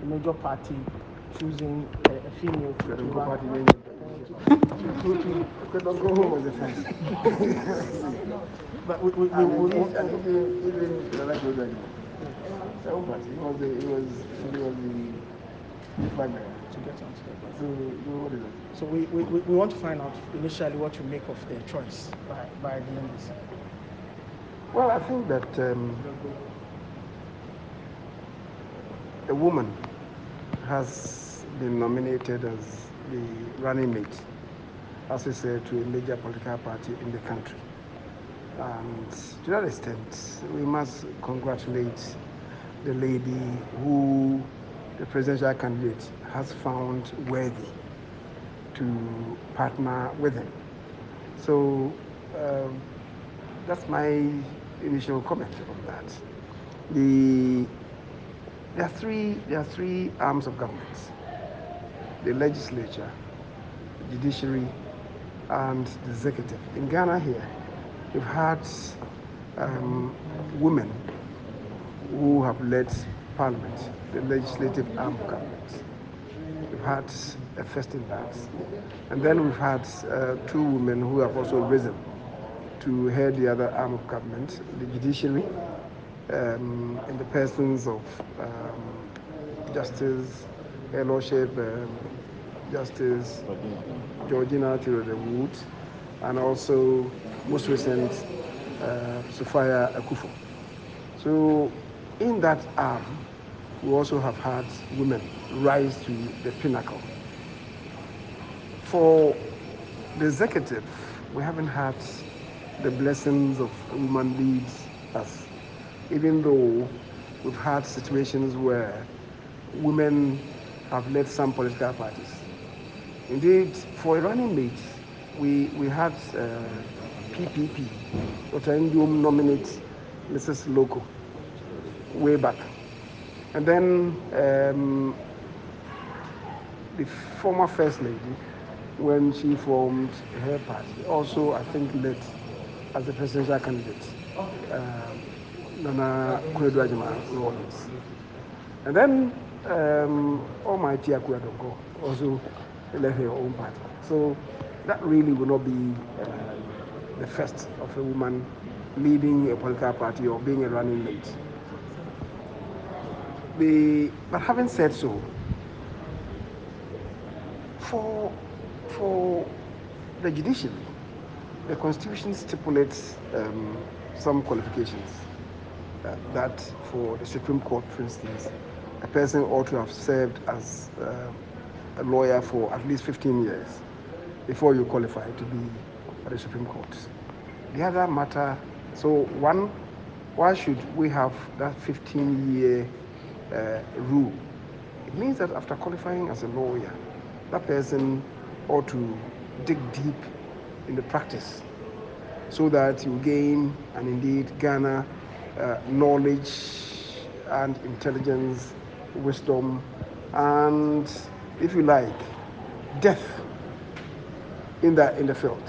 a major party choosing a female to run. Don't go home was the first. But we And indeed, even Nana Godaji, their own party, he was the flag bearer. to get onto the So, ballot. what is it? So we want to find out initially what you make of their choice by the NDC. Well, I think that a woman has been nominated as the running mate, as we say, to a major political party in the country. And to that extent, we must congratulate the lady who the presidential candidate has found worthy to partner with him. So um, that's my initial comment on that. The, there are three arms of government: the legislature, the judiciary, and the executive. In Ghana here, we've had um, women who have led parliament, the legislative arm of government. We've had a first in that. And then we've had two women who have also risen to head the other arm of government, the judiciary, in the persons of Justice, Her Lordship, Justice Georgina Tirode Wood, and also most recent Sophia Akufo. So in that arm, we also have had women rise to the pinnacle. For the executive, we haven't had the blessings of a woman leads us, even though we've had situations where women have led some political parties. Indeed, for a running mate, we had PPP, Dr. Ndium nominate Mrs. Loco way back. And then the former First Lady, when she formed her party, also I think led as the presidential candidate, Nana Kwedu Rawlings. And then Almighty Akua Dongo also led her own party. So that really will not be the first of a woman leading a political party or being a running mate. But having said so, for for the judiciary, the constitution stipulates some qualifications. That for the Supreme Court, for instance, a person ought to have served as a lawyer for at least 15 years before you qualify to be at the Supreme Court. The other matter, so one, why should we have that 15-year rule? It means that after qualifying as a lawyer, that person ought to dig deep in the practice so that you gain and indeed garner knowledge and intelligence, wisdom, and, if you like, depth in the field.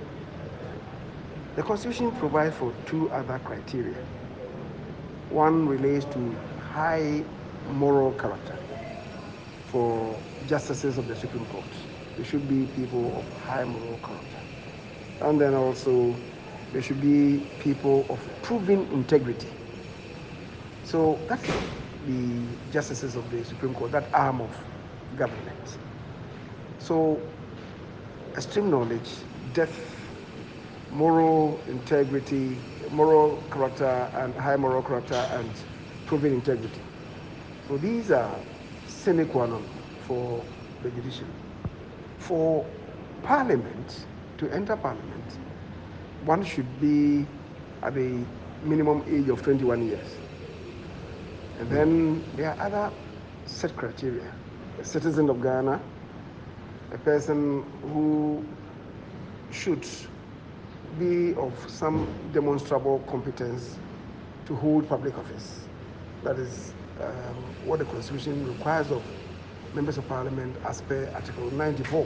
The Constitution provides for two other criteria. One relates to high moral character for justices of the Supreme Court. They should be people of high moral character. And then also, they should be people of proven integrity. So that's the justices of the Supreme Court, that arm of government. So extreme knowledge, depth, moral integrity, moral character, and high moral character, and proven integrity. So these are sine qua non for the judiciary. For parliament, to enter parliament, one should be at the minimum age of 21 years. And then there are other set criteria. A citizen of Ghana, a person who should be of some demonstrable competence to hold public office. That is what the Constitution requires of members of Parliament as per Article 94.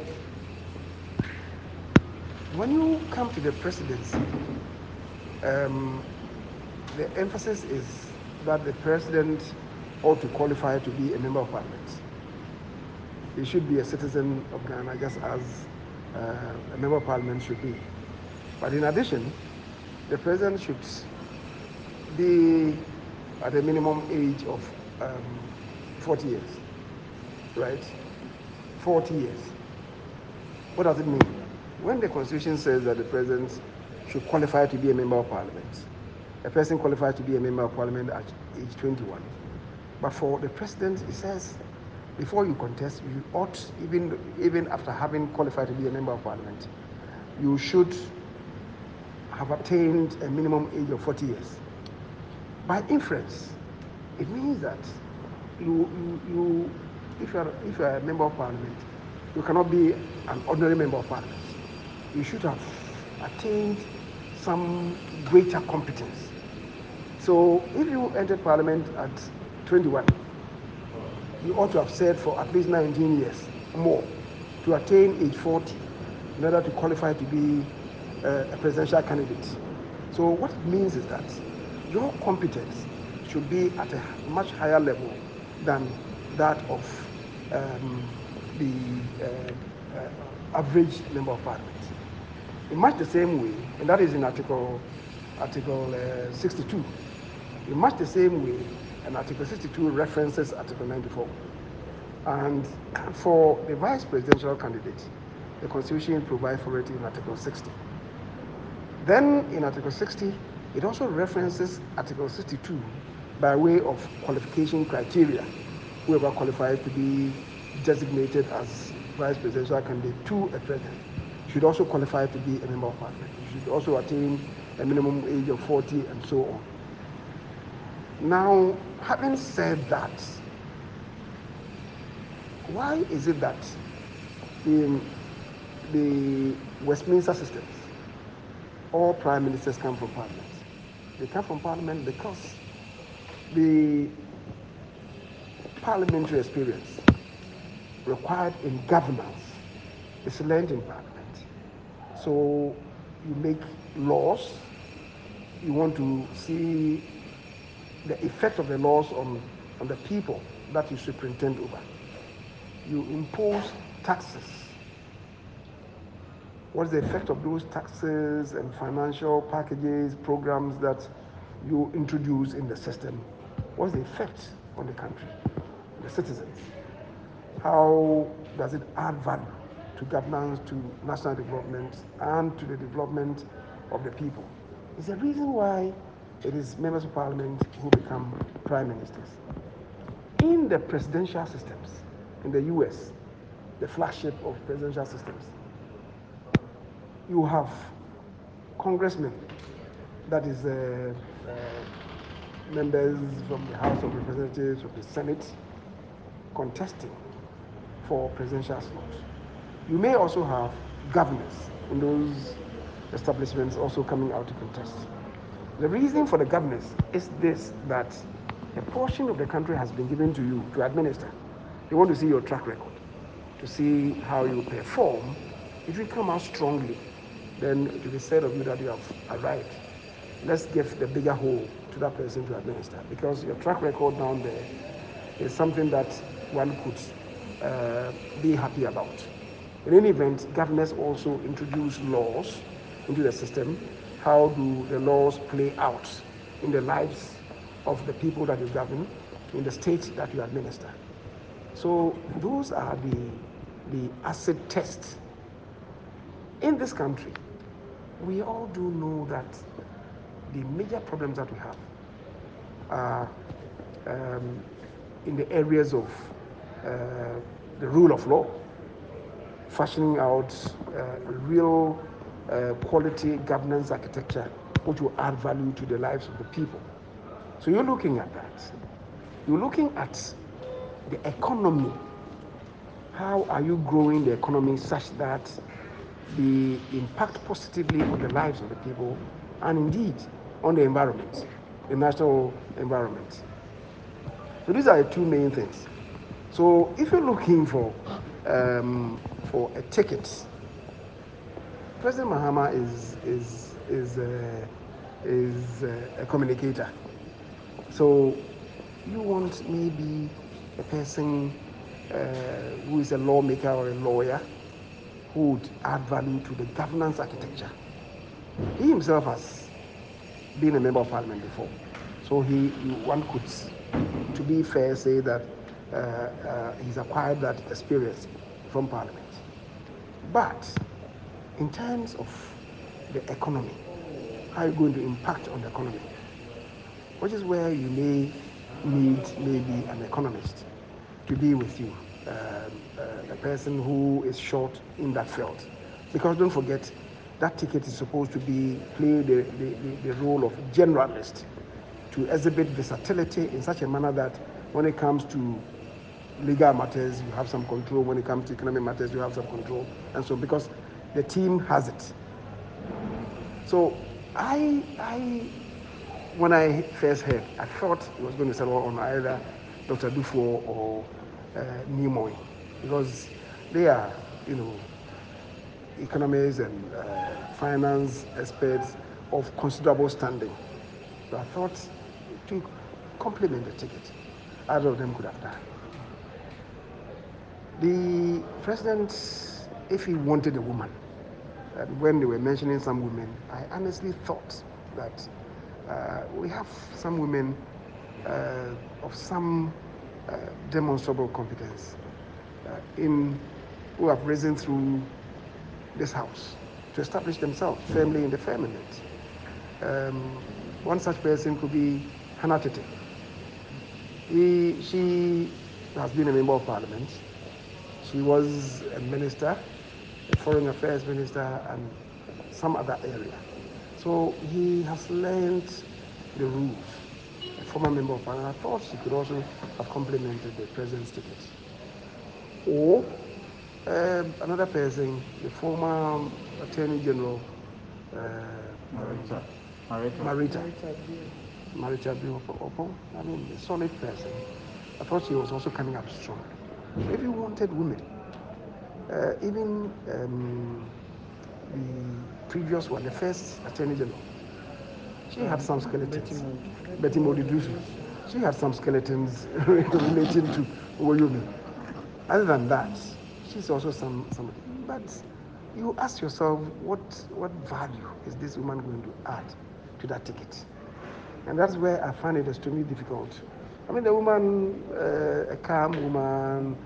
When you come to the presidency, the emphasis is that the president ought to qualify to be a member of parliament. He should be a citizen of Ghana, just as a member of parliament should be. But in addition, the president should be at a minimum age of 40 years, right? 40 years. What does it mean? When the Constitution says that the president should qualify to be a member of parliament, a person qualifies to be a member of parliament at age 21. But for the president, it says before you contest, you ought, even after having qualified to be a member of parliament, you should have attained a minimum age of 40 years. By inference, it means that if you are a member of parliament, you cannot be an ordinary member of parliament. You should have attained some greater competence. So if you entered parliament at 21, you ought to have served for at least 19 years more to attain age 40 in order to qualify to be a presidential candidate. So what it means is that your competence should be at a much higher level than that of the average member of parliament. In much the same way, and that is in Article 62. In much the same way, and Article 62 references Article 94. And for the vice presidential candidate, the Constitution provides for it in Article 60. Then in Article 60, it also references Article 62 by way of qualification criteria. Whoever qualifies to be designated as vice presidential candidate to a president should also qualify to be a member of parliament. You should also attain a minimum age of 40 and so on. Now, having said that, why is it that in the Westminster systems, all prime ministers come from parliament? They come from parliament because the parliamentary experience required in governance is learned in parliament. So you make laws, you want to see the effect of the laws on the people that you superintend over. You impose taxes. What's the effect of those taxes and financial packages, programs that you introduce in the system? What's the effect on the country, the citizens? How does it add value to governance, to national development, and to the development of the people? It's the reason why it is members of parliament who become prime ministers. In the presidential systems, in the US, the flagship of presidential systems, you have congressmen, that is members from the House of Representatives, of the Senate, contesting for presidential slots. You may also have governors in those establishments also coming out to contest. The reason for the governors is this, that a portion of the country has been given to you to administer. They want to see your track record, to see how you perform. If you come out strongly, then it will be said of you that you have arrived. Let's give the bigger hole to that person to administer, because your track record down there is something that one could be happy about. In any event, governors also introduce laws into the system. How do the laws play out in the lives of the people that you govern, in the state that you administer? So those are the acid tests. In this country, we all do know that the major problems that we have are in the areas of the rule of law, fashioning out real quality governance architecture which will add value to the lives of the people. So you're looking at that. You're looking at the economy. How are you growing the economy such that they impact positively on the lives of the people and indeed on the environment, the national environment? So these are the two main things. So if you're looking for a ticket, President Mahama is a communicator. So You want maybe a person who is a lawmaker or a lawyer who would add value to the governance architecture. He himself has been a member of parliament before, so one could, to be fair, say that he's acquired that experience from parliament. But in terms of the economy, how are you going to impact on the economy? Which is where you may need maybe an economist to be with you, a person who is short in that field. Because don't forget, that ticket is supposed to play the role of generalist, to exhibit versatility in such a manner that when it comes to legal matters, you have some control. When it comes to economic matters, you have some control. And so, because the team has it. So, when I first heard, I thought it was going to settle on either Dr. Dufour or Nimoy, because they are, economists and finance experts of considerable standing. So I thought to complement the ticket, either of them could have done. The president, if he wanted a woman, when they were mentioning some women, I honestly thought that we have some women of some demonstrable competence who have risen through this house to establish themselves firmly in the firmament. One such person could be Hannah Tete. She has been a member of parliament. She was a minister, a foreign affairs minister, and some other area. So he has learned the rules. A former member of parliament, I thought she could also have complemented the president's ticket. Or another person, the former Attorney General, Marita Bill, I mean, a solid person. I thought she was also coming up strong. So if you wanted women, even the previous one, the first Attorney General, she had some skeletons. Betty Modidusu. She had some skeletons relating to Woyomi. Other than that, she's also somebody. But you ask yourself, what value is this woman going to add to that ticket? And that's where I find it extremely difficult. I mean, the woman, a calm woman,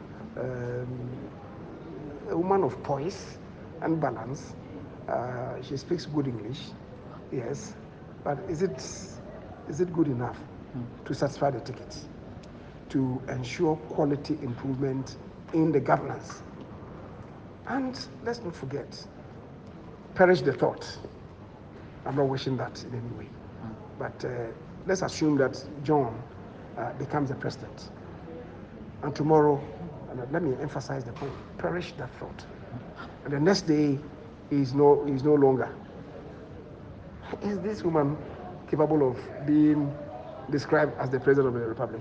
a woman of poise and balance. She speaks good English, yes, but is it good enough to satisfy the ticket, to ensure quality improvement in the governance? And let's not forget, perish the thought. I'm not wishing that in any way, but let's assume that John becomes the president, and tomorrow, and let me emphasize the point, perish that thought. And the next day, he's no longer. Is this woman capable of being described as the president of the republic?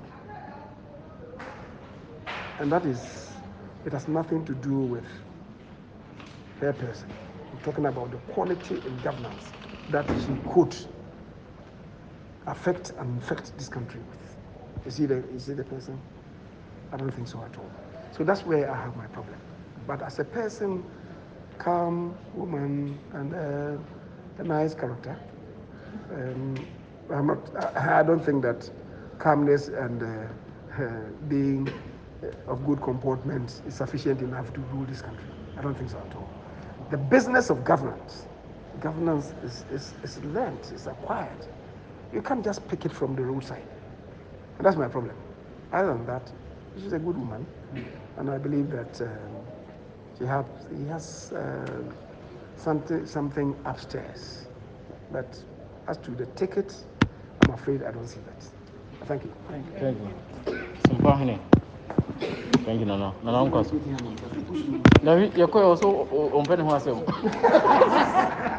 And it has nothing to do with her person. I'm talking about the quality in governance that she could affect and infect this country with. Is he the person? I don't think so at all. So that's where I have my problem. But as a person, calm woman and a nice character, I don't think that calmness and being of good comportment is sufficient enough to rule this country. I don't think so at all. The business of governance is learned, it's acquired. You can't just pick it from the roadside. And that's my problem. Other than that, she's a good woman, and I believe that he has something upstairs. But as to the ticket, I'm afraid I don't see that. Thank you. Thank you. Simpahine. Thank you, Nana. Nana, I'm also. Now, you're also on penny.